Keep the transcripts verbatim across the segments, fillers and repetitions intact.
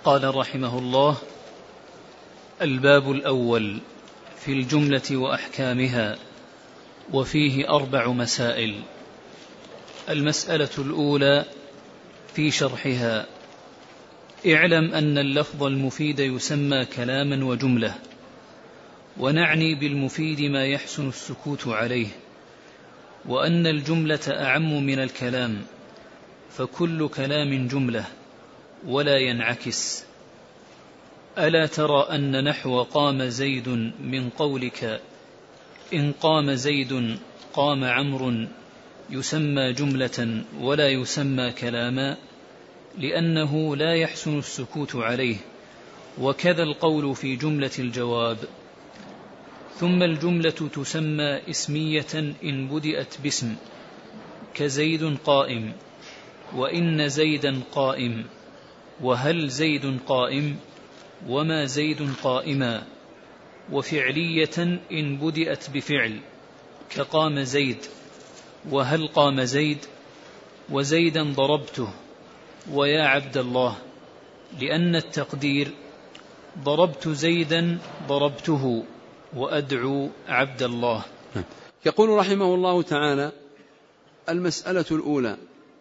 قال رحمه الله: الباب الأول في الجملة وأحكامها، وفيه أربع مسائل. المسألة الأولى في شرحها: اعلم أن اللفظ المفيد يسمى كلاما وجملة، ونعني بالمفيد ما يحسن السكوت عليه، وأن الجملة أعم من الكلام، فكل كلام جملة ولا ينعكس. ألا ترى أن نحو قام زيد من قولك إن قام زيد قام عمرو يسمى جملة ولا يسمى كلاما، لأنه لا يحسن السكوت عليه، وكذا القول في جملة الجواب. ثم الجملة تسمى اسمية إن بدأت باسم، كزيد قائم، وإن زيدا قائم، وهل زيد قائم، وما زيد قائما. وفعلية إن بدأت بفعل، كقام زيد، وهل قام زيد، وزيدا ضربته، ويا عبد الله، لأن التقدير ضربت زيدا ضربته وأدعو عبد الله. يقول رحمه الله تعالى: المسألة الأولى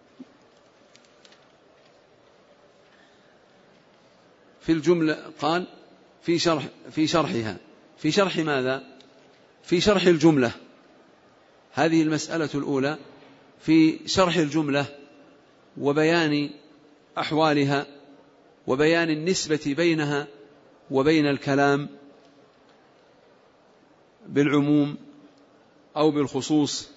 في الجملة، قال في شرح في شرحها في شرح ماذا؟ في شرح الجملة. هذه المسألة الأولى في شرح الجملة وبيان أحوالها وبيان النسبة بينها وبين الكلام بالعموم أو بالخصوص،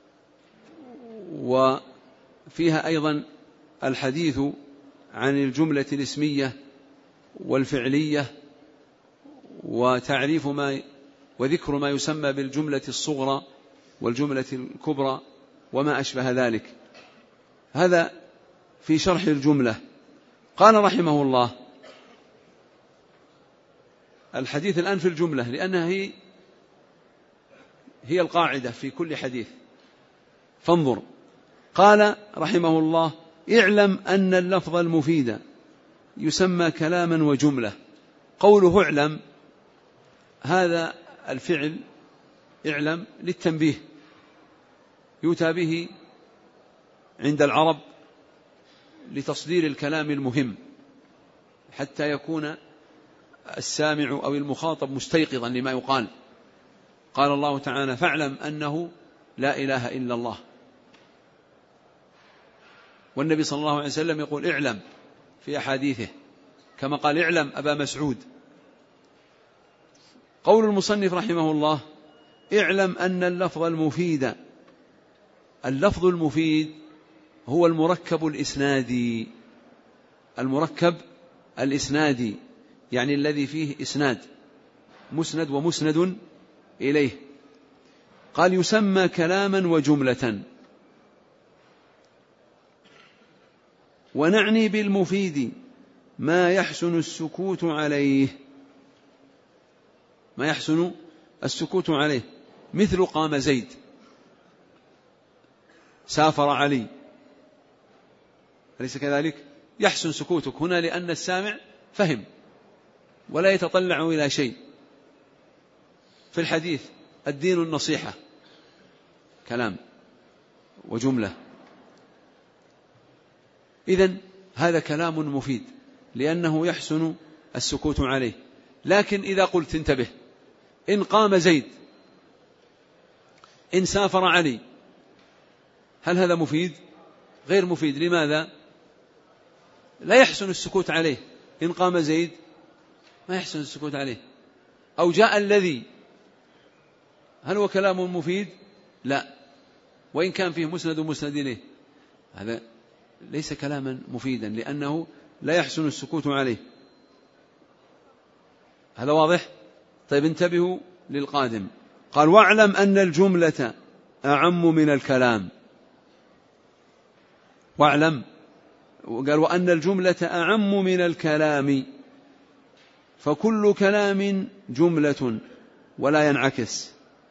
وفيها أيضا الحديث عن الجملة الاسمية والفعلية، وتعريف ما وذكر ما يسمى بالجملة الصغرى والجملة الكبرى وما أشبه ذلك. هذا في شرح الجملة. قال رحمه الله: الحديث الآن في الجملة، لأنها هي هي القاعدة في كل حديث. فانظر، قال رحمه الله: اعلم أن اللفظ المفيد يسمى كلاما وجملة. قوله اعلم، هذا الفعل اعلم للتنبيه، يؤتى به عند العرب لتصدير الكلام المهم، حتى يكون السامع أو المخاطب مستيقظا لما يقال. قال الله تعالى: فاعلم أنه لا إله إلا الله. والنبي صلى الله عليه وسلم يقول اعلم في أحاديثه، كما قال اعلم أبا مسعود. قول المصنف رحمه الله: اعلم أن اللفظ المفيد، اللفظ المفيد هو المركب الإسنادي، المركب الإسنادي يعني الذي فيه إسناد، مسند ومسند إليه. قال: يسمى كلاما وجملة، ونعني بالمفيد ما يحسن السكوت عليه، ما يحسن السكوت عليه، مثل قام زيد، سافر علي، أليس كذلك؟ يحسن سكوتك هنا لأن السامع فهم ولا يتطلع إلى شيء. في الحديث الدين النصيحة، كلام وجملة. إذن هذا كلام مفيد لأنه يحسن السكوت عليه. لكن إذا قلت انتبه، إن قام زيد، إن سافر علي، هل هذا مفيد؟ غير مفيد. لماذا؟ لا يحسن السكوت عليه. إن قام زيد ما يحسن السكوت عليه. أو جاء الذي، هل هو كلام مفيد؟ لا، وإن كان فيه مسند ومسند إليه، هذا ليس كلاما مفيدا لأنه لا يحسن السكوت عليه. هذا واضح؟ طيب انتبهوا للقادم. قال: واعلم أن الجملة أعم من الكلام. واعلم، قال: وأن الجملة أعم من الكلام، فكل كلام جملة ولا ينعكس.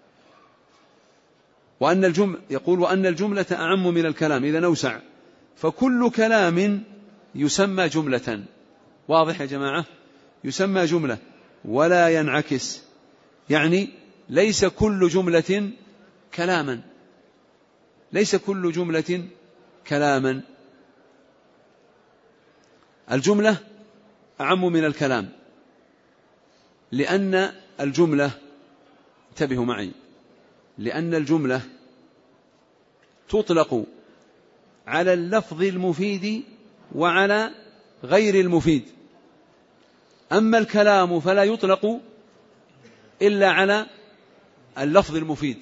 وأن الجملة، يقول: وأن الجملة أعم من الكلام، إذا نوسع، فكل كلام يسمى جملة واضح يا جماعة؟ يسمى جملة ولا ينعكس، يعني ليس كل جملة كلاما، ليس كل جملة كلاما. الجملة أعم من الكلام، لأن الجملة، انتبهوا معي، لأن الجملة تطلق على اللفظ المفيد وعلى غير المفيد، أما الكلام فلا يطلق إلا على اللفظ المفيد.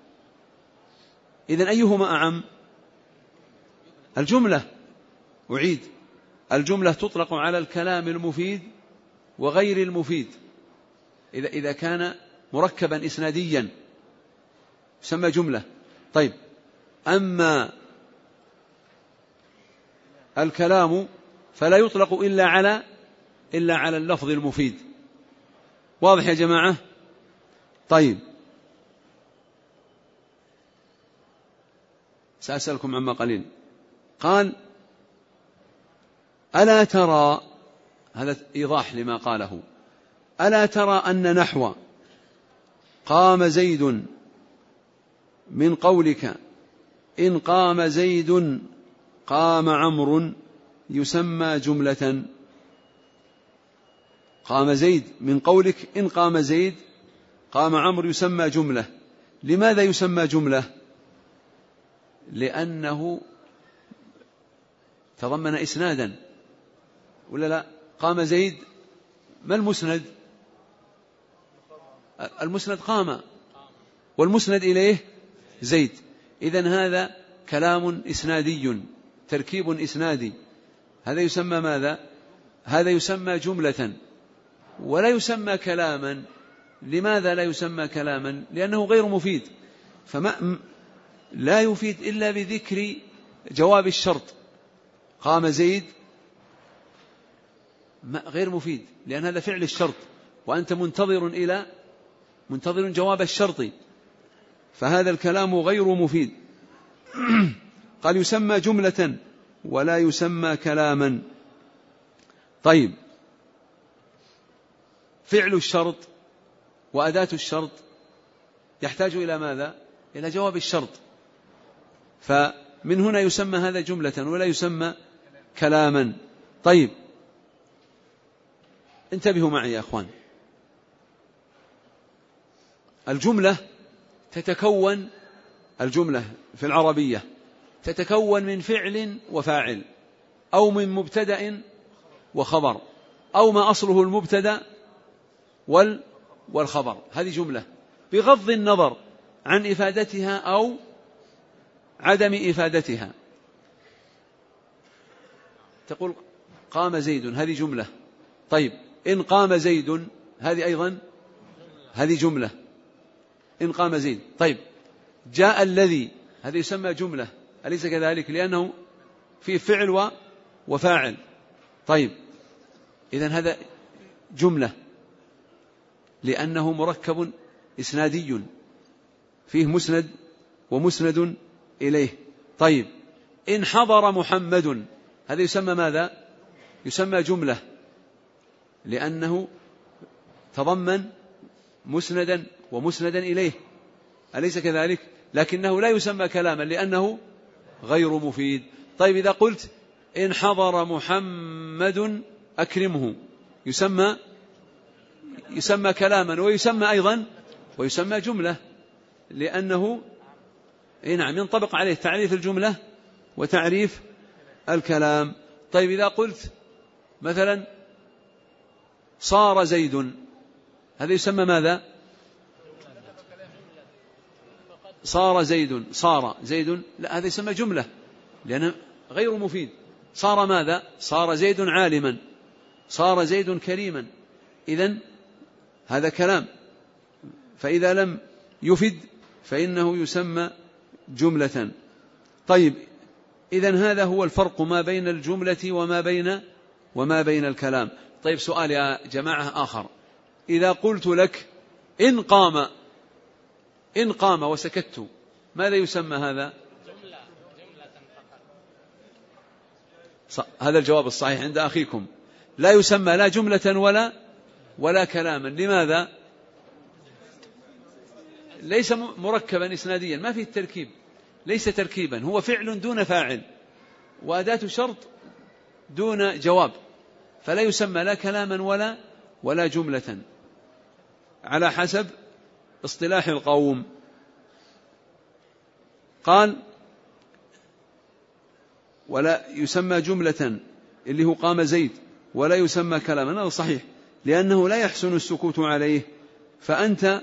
إذن أيهما أعم؟ الجملة. أعيد، الجملة تطلق على الكلام المفيد وغير المفيد إذا إذا كان مركبا إسناديا يسمى جملة. طيب، أما الكلام فلا يطلق إلا على إلا على اللفظ المفيد. واضح يا جماعة؟ طيب، سأسألكم عما قليل. قال: ألا ترى، هذا إيضاح لما قاله، ألا ترى أن نحو قام زيد من قولك إن قام زيد قام عمرو يسمى جملة. قام زيد من قولك إن قام زيد قام عمرو يسمى جملة. لماذا يسمى جملة؟ لأنه تضمن إسنادا، ولا لا؟ قام زيد، ما المسند؟ المسند قام، والمسند إليه زيد. إذن هذا كلام إسنادي، تركيب إسنادي، هذا يسمى ماذا؟ هذا يسمى جملة ولا يسمى كلاما. لماذا لا يسمى كلاما؟ لأنه غير مفيد، فما لا يفيد إلا بذكر جواب الشرط. قام زيد غير مفيد، لأن هذا فعل الشرط وأنت منتظر إلى منتظر جواب الشرط، فهذا الكلام غير مفيد. قال يسمى جملة ولا يسمى كلاما. طيب، فعل الشرط وأداة الشرط يحتاج إلى ماذا؟ إلى جواب الشرط، فمن هنا يسمى هذا جملة ولا يسمى كلاما. طيب، انتبهوا معي يا أخوان، الجملة تتكون الجملة في العربية تتكون من فعل وفاعل، أو من مبتدأ وخبر، أو ما أصله المبتدأ والخبر. هذه جملة بغض النظر عن إفادتها أو عدم إفادتها. تقول قام زيد، هذه جملة. طيب، إن قام زيد، هذه أيضا هذه جملة، إن قام زيد. طيب، جاء الذي، هذا يسمى جملة، أليس كذلك؟ لأنه فيه فعل وفاعل. طيب، إذن هذا جملة لأنه مركب إسنادي فيه مسند ومسند إليه. طيب، إن حضر محمد، هذا يسمى ماذا؟ يسمى جملة لأنه تضمن مسندا ومسندا إليه، أليس كذلك؟ لكنه لا يسمى كلاما لأنه غير مفيد. طيب، إذا قلت إن حضر محمد أكرمه، يسمى يسمى كلاما ويسمى أيضا ويسمى جملة لأنه نعم ينطبق عليه تعريف الجملة وتعريف الكلام. طيب، إذا قلت مثلا صار زيد، هذا يسمى ماذا؟ صار زيد، صار زيد، لا، هذا يسمى جملة لأنه غير مفيد. صار ماذا؟ صار زيد عالما، صار زيد كريما، إذن هذا كلام، فإذا لم يفد فإنه يسمى جملة. طيب، إذن هذا هو الفرق ما بين الجملة وما بين وما بين الكلام. طيب، سؤال يا جماعة آخر، إذا قلت لك إن قام إن قام وسكت، ماذا يسمى هذا؟ جملة جملة فقط. هذا الجواب الصحيح عند أخيكم. لا يسمى لا جملة ولا ولا كلاما. لماذا؟ ليس مركبا إسناديا، ما فيه التركيب، ليس تركيبا، هو فعل دون فاعل وأداة شرط دون جواب، فلا يسمى لا كلاما ولا ولا جملة على حسب اصطلاح القوم. قال ولا يسمى جملة اللي هو قام زيد، ولا يسمى كلاما، هذا صحيح لأنه لا يحسن السكوت عليه، فأنت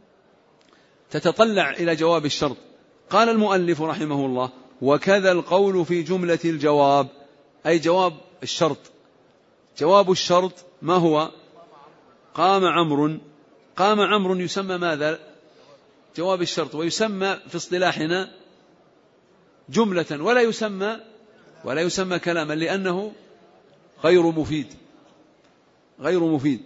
تتطلع إلى جواب الشرط. قال المؤلف رحمه الله وكذا القول في جملة الجواب، أي جواب الشرط. جواب الشرط ما هو؟ قام عمرو. قام عمرو يسمى ماذا؟ جواب الشرط، ويسمى في اصطلاحنا جملة، ولا يسمى ولا يسمى كلاما لأنه غير مفيد غير مفيد.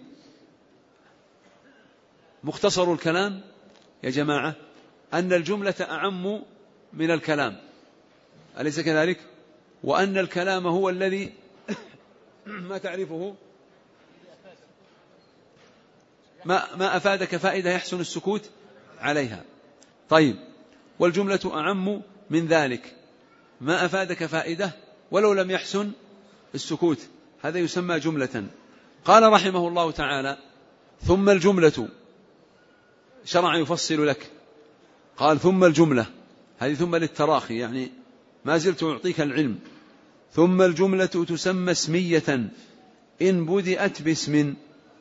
مختصر الكلام يا جماعة أن الجملة أعم من الكلام، أليس كذلك؟ وأن الكلام هو الذي ما تعرفه ما, ما أفادك فائدة يحسن السكوت عليها. طيب، والجملة أعم من ذلك، ما أفادك فائدة ولو لم يحسن السكوت، هذا يسمى جملة. قال رحمه الله تعالى ثم الجملة، شرع يفصل لك، قال ثم الجملة، هذه ثم للتراخي، يعني ما زلت أعطيك العلم. ثم الجملة تسمى اسمية إن بدأت باسم،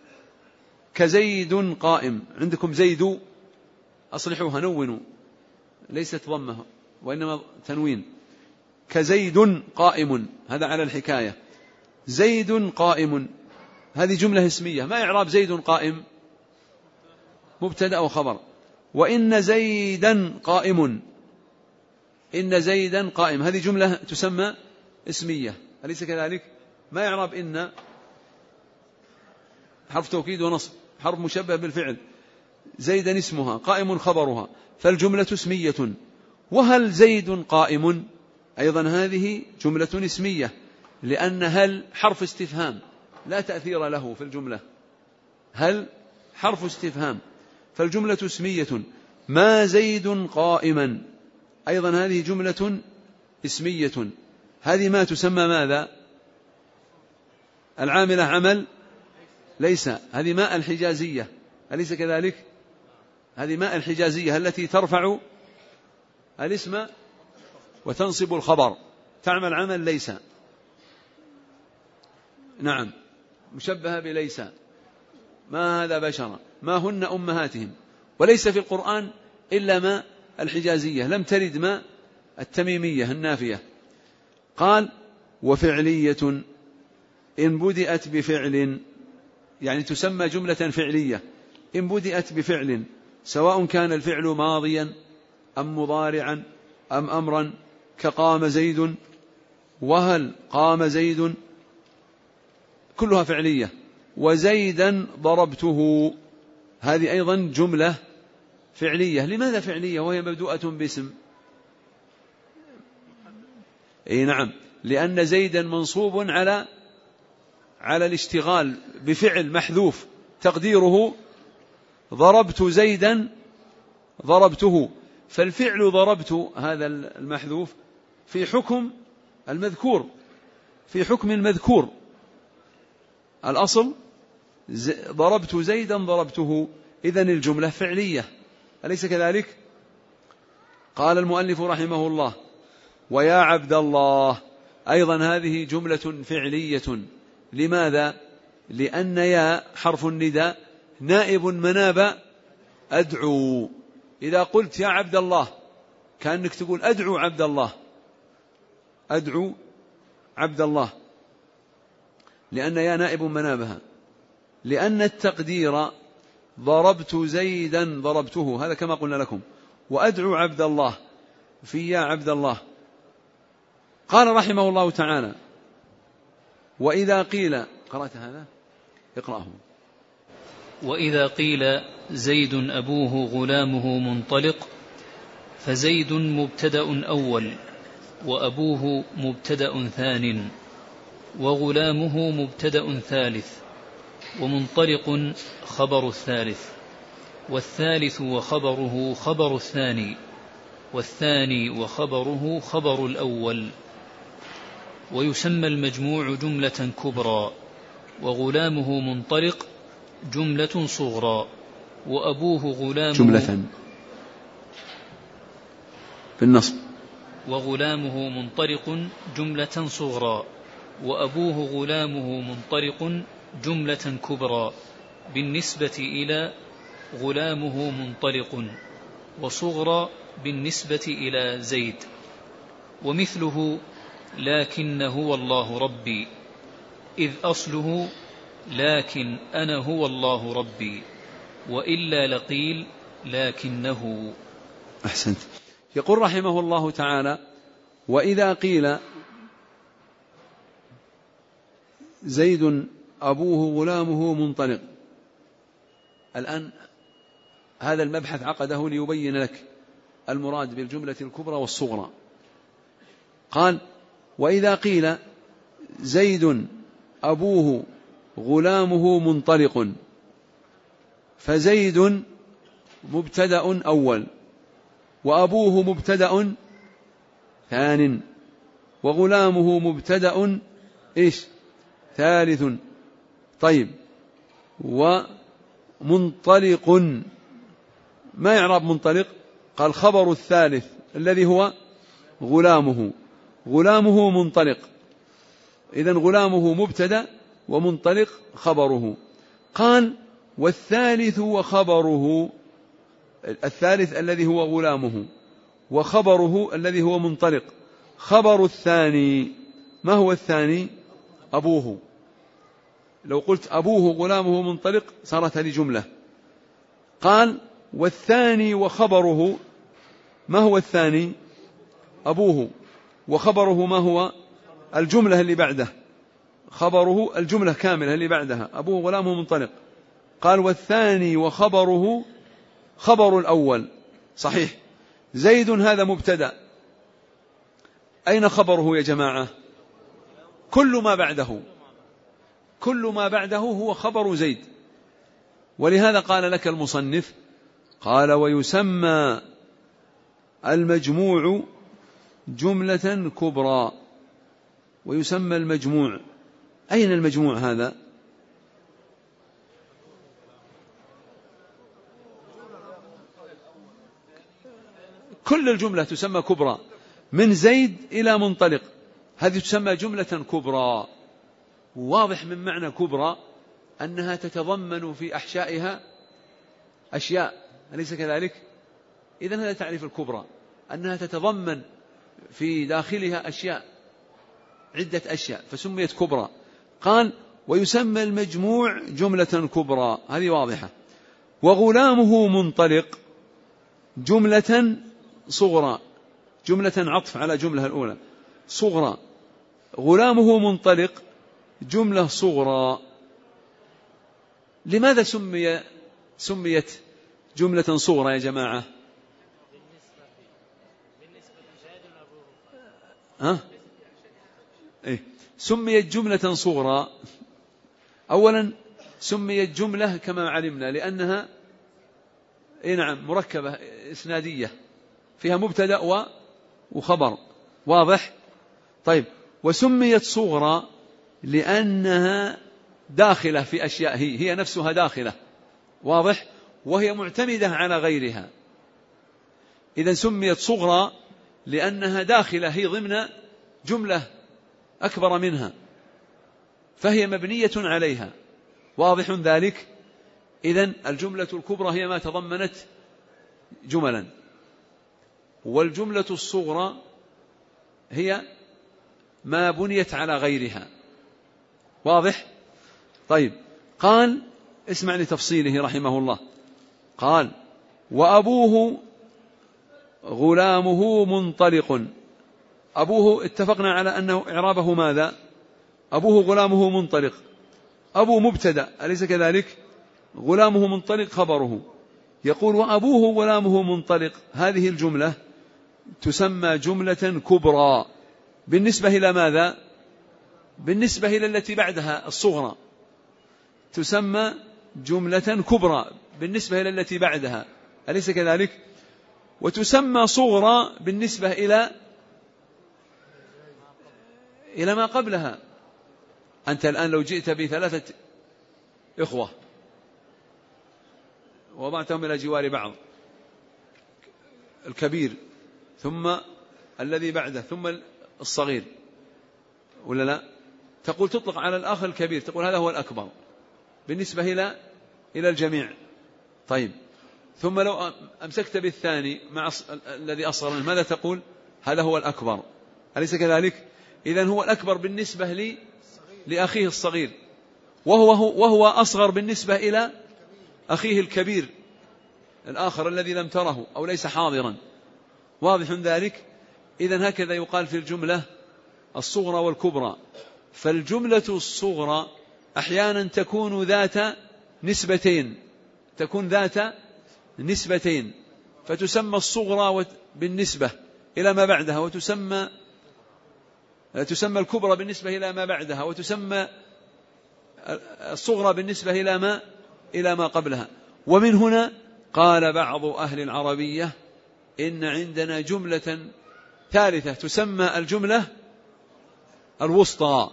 كزيد قائم. عندكم زيد، أصلحوها، نونوا، ليست ضمه وإنما تنوين. كزيد قائم، هذا على الحكاية. زيد قائم هذه جملة اسمية، ما إعراب زيد قائم؟ مبتدأ وخبر. وإن زيدا قائم، إن زيدا قائم هذه جملة تسمى اسمية، أليس كذلك؟ ما إعراب إن؟ حرف توكيد ونصب، حرف مشبه بالفعل. زيدا اسمها، قائم خبرها، فالجملة اسمية. وهل زيد قائم؟ أيضا هذه جملة اسمية، لأن هل حرف استفهام لا تأثير له في الجملة، هل حرف استفهام، فالجملة اسمية. ما زيد قائما، أيضا هذه جملة اسمية. هذه ما تسمى ماذا؟ العاملة عمل ليس، هذه ماء الحجازية، أليس كذلك؟ هذه ماء الحجازية التي ترفع الاسم وتنصب الخبر، تعمل عمل ليس، نعم، مشبهة بليس. ما هذا بشرا، ما هن أمهاتهم. وليس في القرآن إلا ما الحجازية، لم ترد ما التميمية النافية. قال وفعلية إن بدأت بفعل، يعني تسمى جملة فعلية إن بدأت بفعل، سواء كان الفعل ماضيا أم مضارعا أم أمرا، كقام زيد وهل قام زيد، كلها فعلية. وزيدا ضربته، هذه أيضا جملة فعلية. لماذا فعلية وهي مبدوءة باسم؟ أي نعم، لأن زيدا منصوب على على الاشتغال بفعل محذوف تقديره ضربت زيدا ضربته، فالفعل ضربت هذا المحذوف في حكم المذكور، في حكم المذكور، الأصل ضربت زيدا ضربته، إذن الجملة فعلية، أليس كذلك؟ قال المؤلف رحمه الله ويا عبد الله، أيضا هذه جملة فعلية. لماذا؟ لأن يا حرف النداء نائب مناب أدعو. إذا قلت يا عبد الله كأنك تقول أدعو عبد الله، أدعو عبد الله، لأن يا نائب منابها. لأن التقدير ضربت زيدا ضربته، هذا كما قلنا لكم، وأدعو عبد الله في يا عبد الله. قال رحمه الله تعالى وإذا قيل، قرأت هذا؟ اقرأه. وإذا قيل زيد أبوه غلامه منطلق، فزيد مبتدأ أول وأبوه مبتدأ ثان. وغلامه مبتدأ ثالث، ومنطلق خبر الثالث، والثالث وخبره خبر الثاني، والثاني وخبره خبر الأول. ويسمى المجموع جملة كبرى، وغلامه منطلق جملة صغرى، وأبوه غلامه جملة بالنصب، وغلامه منطلق جملة صغرى، وأبوه غلامه منطلق جملة كبرى بالنسبة إلى غلامه منطلق، وصغرى بالنسبة إلى زيد. ومثله لكن هو الله ربي، إذ أصله لكن أنا هو الله ربي، وإلا لقيل لكنه. أحسنت. يقول رحمه الله تعالى: وإذا قيل زيد أبوه غلامه منطلق. الآن هذا المبحث عقده ليبين لك المراد بالجملة الكبرى والصغرى. قال: وإذا قيل زيد أبوه غلامه منطلق، فزيد مبتدأ أول، وأبوه مبتدأ ثان، وغلامه مبتدأ إيش ثالث. طيب، ومنطلق ما يعرب منطلق؟ قال: خبر الثالث الذي هو غلامه، غلامه منطلق. إذن غلامه مبتدأ ومنطلق خبره. قال: والثالث وخبره، الثالث الذي هو غلامه، وخبره الذي هو منطلق. خبر الثاني، ما هو الثاني؟ أبوه. لو قلت أبوه غلامه منطلق صارت هذه جملة. قال: والثاني وخبره، ما هو الثاني؟ أبوه، وخبره ما هو؟ الجملة اللي بعده، خبره الجملة كاملة اللي بعدها، أبوه غلامه منطلق. قال: والثاني وخبره خبر الأول. صحيح، زيد هذا مبتدأ، أين خبره يا جماعة؟ كل ما بعده، كل ما بعده هو خبر زيد. ولهذا قال لك المصنف، قال: ويسمى المجموع جملة كبرى. ويسمى المجموع، أين المجموع هذا؟ كل الجملة تسمى كبرى، من زيد إلى منطلق، هذه تسمى جملة كبرى. واضح من معنى كبرى أنها تتضمن في أحشائها أشياء، أليس كذلك؟ إذن هذا تعريف الكبرى، أنها تتضمن في داخلها أشياء، عدة أشياء، فسميت كبرى. قال: ويسمى المجموع جملة كبرى، هذه واضحة. وغلامه منطلق جملة صغرى، جملة عطف على جملة الأولى صغرى. غلامه منطلق جملة صغرى. لماذا سمي سميت جملة صغرى يا جماعة؟ ها؟ إيه؟ سميت جملة صغرى. أولا سميت جملة كما علمنا لأنها إيه نعم مركبة إسنادية، فيها مبتدأ وخبر، واضح؟ طيب، وسميت صغرى لأنها داخلة في أشياء، هي, هي نفسها داخلة، واضح؟ وهي معتمدة على غيرها. إذن سميت صغرى لأنها داخلة، هي ضمن جملة أكبر منها، فهي مبنية عليها، واضح ذلك؟ إذن الجملة الكبرى هي ما تضمنت جملا، والجملة الصغرى هي ما بنيت على غيرها، واضح؟ طيب، قال: اسمع لتفصيله رحمه الله. قال: وأبوه غلامه منطلق. أبوه اتفقنا على أنه إعرابه ماذا؟ أبوه غلامه منطلق، أبو مبتدأ، أليس كذلك؟ غلامه منطلق خبره. يقول: وأبوه غلامه منطلق، هذه الجملة تسمى جملة كبرى بالنسبة إلى ماذا؟ بالنسبة إلى التي بعدها الصغرى تسمى جملة كبرى بالنسبة إلى التي بعدها، أليس كذلك؟ وتسمى صغرى بالنسبة إلى إلى ما قبلها. أنت الآن لو جئت بثلاثة إخوة ووضعتهم إلى جوار بعض، الكبير ثم الذي بعده ثم الصغير، ولا لا؟ تقول تطلق على الأخ الكبير تقول هذا هو الأكبر بالنسبة إلى إلى الجميع. طيب، ثم لو أمسكت بالثاني مع الذي أصغر منه ماذا تقول؟ هذا هو الأكبر، أليس كذلك؟ إذن هو الأكبر بالنسبة لي لأخيه الصغير، وهو, وهو أصغر بالنسبة إلى أخيه الكبير الآخر الذي لم تره أو ليس حاضرا. واضح ذلك؟ إذن هكذا يقال في الجملة الصغرى والكبرى. فالجملة الصغرى أحيانا تكون ذات نسبتين، تكون ذات نسبتين فتسمى الصغرى بالنسبة إلى ما بعدها، وتسمى تسمى الكبرى بالنسبة إلى ما بعدها، وتسمى الصغرى بالنسبة إلى ما إلى ما قبلها. ومن هنا قال بعض أهل العربية إن عندنا جملة ثالثة تسمى الجملة الوسطى،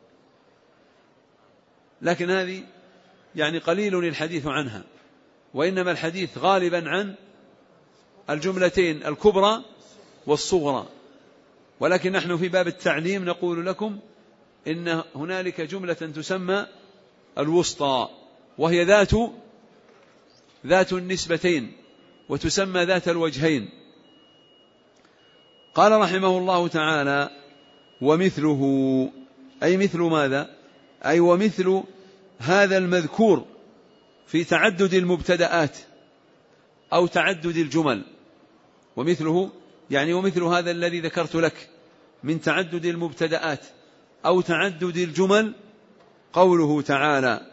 لكن هذه يعني قليل الحديث عنها، وإنما الحديث غالبا عن الجملتين الكبرى والصغرى. ولكن نحن في باب التعليم نقول لكم إن هنالك جملة تسمى الوسطى، وهي ذات ذات النسبتين، وتسمى ذات الوجهين. قال رحمه الله تعالى: ومثله، أي مثل ماذا؟ أي ومثل هذا المذكور في تعدد المبتدآت أو تعدد الجمل. ومثله يعني ومثل هذا الذي ذكرت لك من تعدد المبتدآت أو تعدد الجمل قوله تعالى: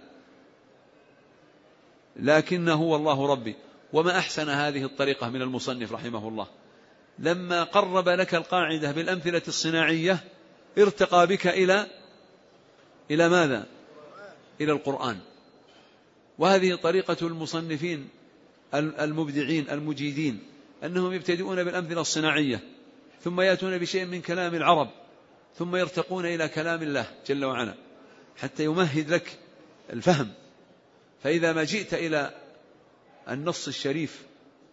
لكنه هو الله ربي. وما أحسن هذه الطريقة من المصنف رحمه الله، لما قرب لك القاعدة بالأمثلة الصناعية ارتقى بك إلى إلى ماذا؟ إلى القرآن. وهذه طريقة المصنفين المبدعين المجيدين، أنهم يبتدئون بالأمثلة الصناعية ثم يأتون بشيء من كلام العرب ثم يرتقون إلى كلام الله جل وعلا حتى يمهد لك الفهم. فإذا ما جئت إلى النص الشريف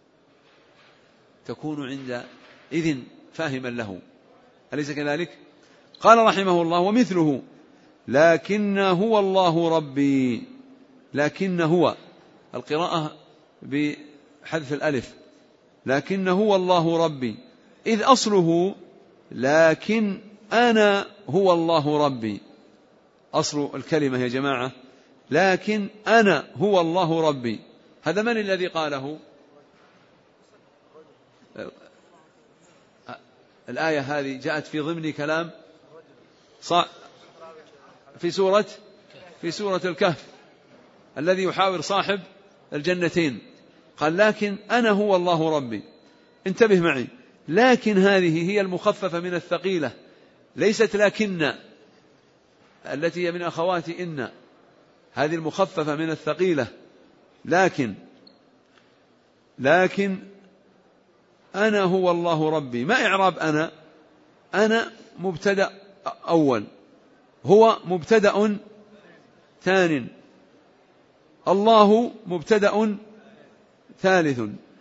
تكون عند إذن فاهما له، أليس كذلك؟ قال رحمه الله: ومثله لكن هو الله ربي. لكن هو القراءة بحذف الألف، لكن هو الله ربي، إذ أصله لكن أنا هو الله ربي. أصل الكلمة يا جماعة لكن أنا هو الله ربي. هذا من الذي قاله؟ الآية هذه جاءت في ضمن كلام في سورة في سورة الكهف الذي يحاور صاحب الجنتين، قال لكن أنا هو الله ربي. انتبه معي، لكن هذه هي المخففة من الثقيلة، ليست لكن التي هي من أخوات إن، هذه المخففة من الثقيلة. لكن لكن أنا هو الله ربي. ما إعراب أنا؟ أنا مبتدأ أول، هو مبتدأ ثان، الله مبتدأ ثالث،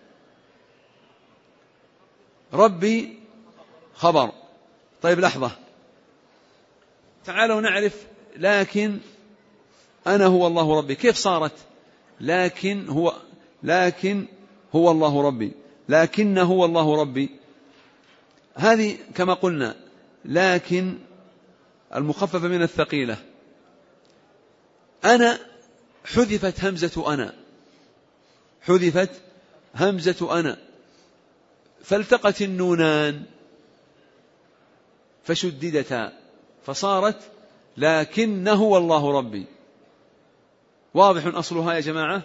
ربي خبر. طيب لحظة، تعالوا نعرف لكن أنا هو الله ربي كيف صارت؟ لكن هو لكن هو الله ربي، لكن هو الله ربي. هذه كما قلنا لكن المخففة من الثقيلة. أنا حذفت همزة أنا، حذفت همزة أنا فالتقت النونان فشددتا فصارت لكن هو الله ربي. واضح أصلها يا جماعة؟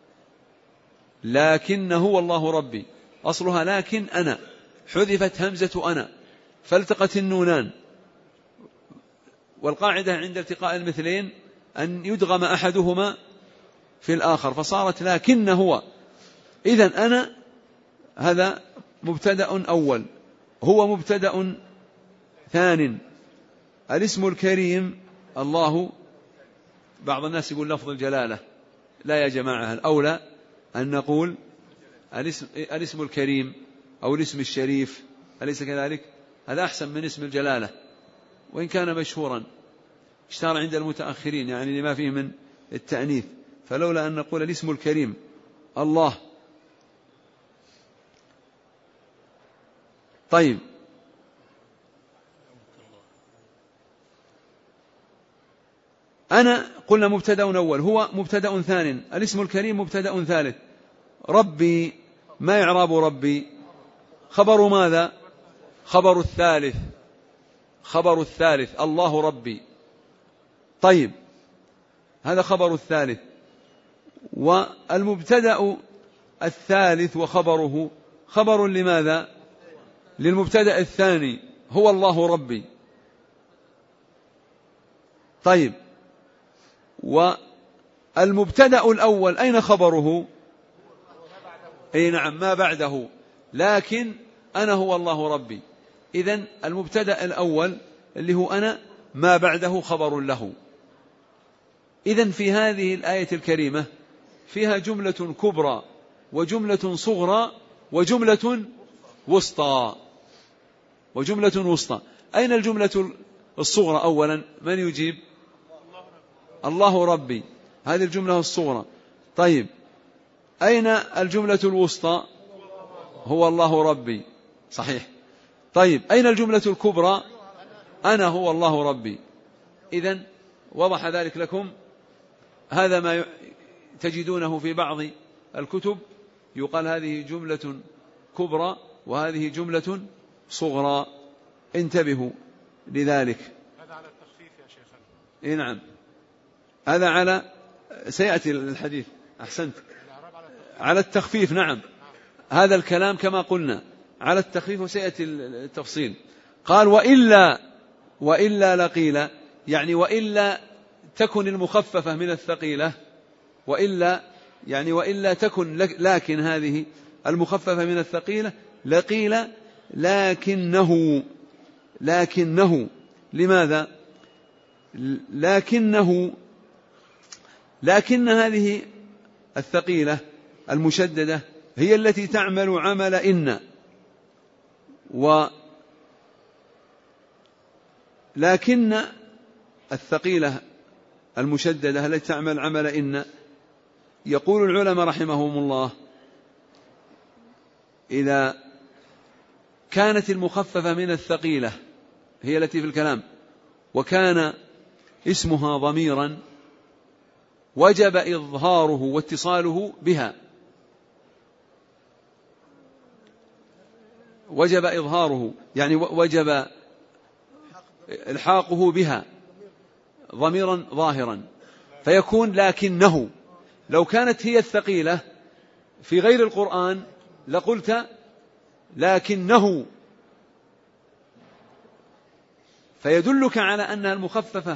لكن هو الله ربي أصلها لكن أنا، حذفت همزة أنا فالتقت النونان والقاعدة عند التقاء المثلين أن يدغم أحدهما في الآخر، فصارت لكن هو. إذن أنا هذا مبتدأ أول، هو مبتدأ ثان. الاسم الكريم الله. بعض الناس يقول لفظ الجلالة، لا يا جماعة، الأولى أن نقول الاسم, الاسم الكريم أو الاسم الشريف، أليس كذلك؟ هذا أحسن من اسم الجلالة وإن كان مشهورا، اشتهر عند المتأخرين يعني لما فيه من التأنيث، فلولا أن نقول الاسم الكريم الله. طيب، أنا قلنا مبتدأ أول، هو مبتدأ ثان، الاسم الكريم مبتدأ ثالث. ربي، ما إعراب ربي؟ خبر ماذا؟ خبر الثالث، خبر الثالث الله ربي. طيب، هذا خبر الثالث. والمبتدأ الثالث وخبره خبر لماذا؟ للمبتدأ الثاني، هو الله ربي. طيب، والمبتدأ الأول أين خبره؟ أي نعم، ما بعده، لكن أنا هو الله ربي. إذن المبتدأ الأول اللي هو أنا، ما بعده خبر له. إذن في هذه الآية الكريمة فيها جملة كبرى وجملة صغرى وجملة وسطى، وجملة وسطى. أين الجملة الصغرى أولا؟ من يجيب؟ الله ربي، هذه الجملة الصغرى. طيب، أين الجملة الوسطى؟ هو الله ربي، صحيح. طيب، أين الجملة الكبرى؟ أنا هو الله ربي. إذن وضح ذلك لكم. هذا ما تجدونه في بعض الكتب، يقال هذه جملة كبرى وهذه جملة صغرى، انتبهوا لذلك. هذا على التخفيف يا شيخنا. إيه نعم، هذا على سيأتي الحديث. أحسنت، على التخفيف. نعم، هذا الكلام كما قلنا على التخفيف وسيأتي التفصيل. قال وإلا وإلا لقيل، يعني وإلا تكن المخففة من الثقيلة، وإلا يعني وإلا تكن، لكن هذه المخففة من الثقيلة، لقيل لكنه. لكنه لماذا؟ لكنه لكن هذه الثقيلة المشددة هي التي تعمل عمل إن، ولكن الثقيلة المشددة التي تعمل عمل إن، يقول العلماء رحمهم الله إذا كانت المخففة من الثقيلة هي التي في الكلام وكان اسمها ضميرا، وجب إظهاره واتصاله بها، وجب إظهاره يعني وجب إلحاقه بها ضميرا ظاهرا، فيكون لكنه. لو كانت هي الثقيلة في غير القرآن لقلت لكنه، فيدلك على أنها المخففة.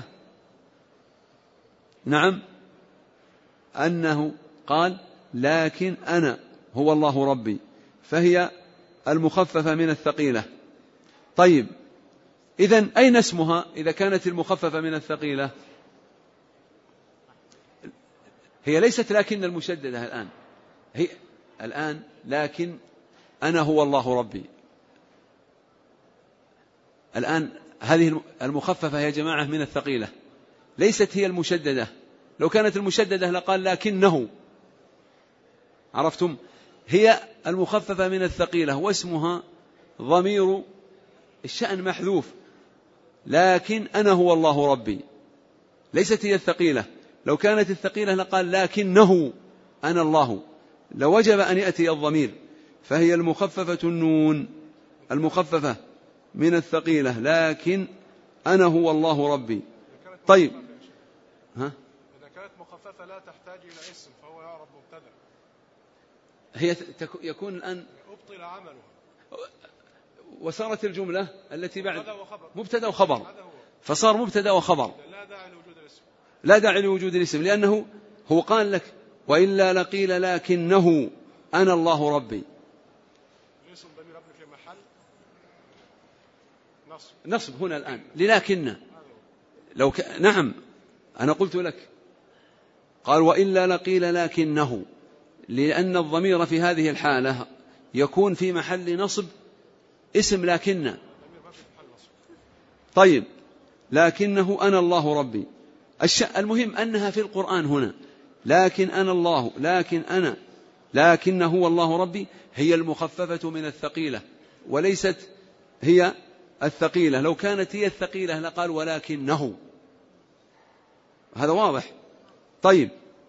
نعم، أنه قال لكن أنا هو الله ربي، فهي المخففة من الثقيلة. طيب، إذن أين اسمها إذا كانت المخففة من الثقيلة؟ هي ليست لكن المشددة الآن، هي الآن لكن أنا هو الله ربي. الآن هذه المخففة يا جماعة من الثقيلة، ليست هي المشددة. لو كانت المشددة لقال لكنه، عرفتم؟ هي المخففة من الثقيلة واسمها ضمير الشأن محذوف، لكن أنا هو الله ربي، ليست هي الثقيلة. لو كانت الثقيلة لقال لكنه أنا الله، لوجب أن يأتي الضمير، فهي المخففة النون المخففة من الثقيلة، لكن أنا هو الله ربي. طيب، ها؟ إذا كانت مخففة لا تحتاج إلى اسم فهو يعرف مبتدأ، هي يكون الآن أبطل عمله، وصارت الجملة التي بعد مبتدأ وخبر, مبتدأ وخبر، فصار مبتدأ وخبر، لا داعي لوجود الاسم، لا داعي لوجود الاسم، لأنه هو قال لك وإلا لقيل لكنه أنا الله ربي. الاسم ضمير مبني في محل نصب، نصب هنا الآن للكن لو ك... نعم أنا قلت لك قال وإلا لقيل لكنه، لأن الضمير في هذه الحالة يكون في محل نصب اسم لكن. طيب لكنه أنا الله ربي، المهم أنها في القرآن هنا لكن أنا الله، لكن أنا لكن هو الله ربي هي المخففة من الثقيلة وليست هي الثقيلة. لو كانت هي الثقيلة لقال ولكنه، هذا واضح. طيب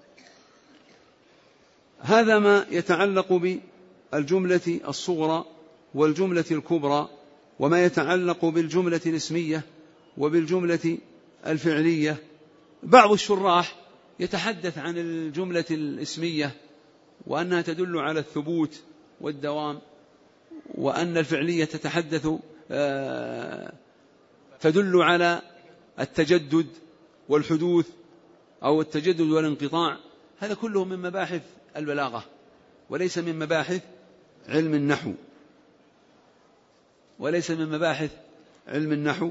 هذا ما يتعلق بالجملة الصغرى والجملة الكبرى، وما يتعلق بالجملة الاسمية وبالجملة الفعلية. بعض الشراح يتحدث عن الجملة الاسمية وأنها تدل على الثبوت والدوام، وأن الفعلية تتحدث تدل على التجدد والحدوث أو التجدد والانقطاع. هذا كله من مباحث البلاغة وليس من مباحث علم النحو، وليس من مباحث علم النحو.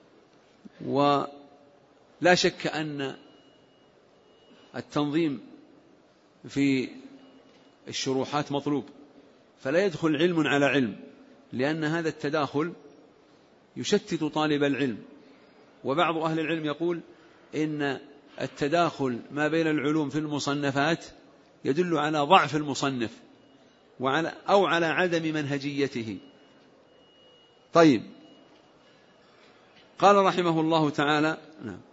ولا شك أن التنظيم في الشروحات مطلوب، فلا يدخل علم على علم، لأن هذا التداخل يشتت طالب العلم. وبعض أهل العلم يقول إن التداخل ما بين العلوم في المصنفات يدل على ضعف المصنف وعلى أو على عدم منهجيته. طيب قال رحمه الله تعالى نعم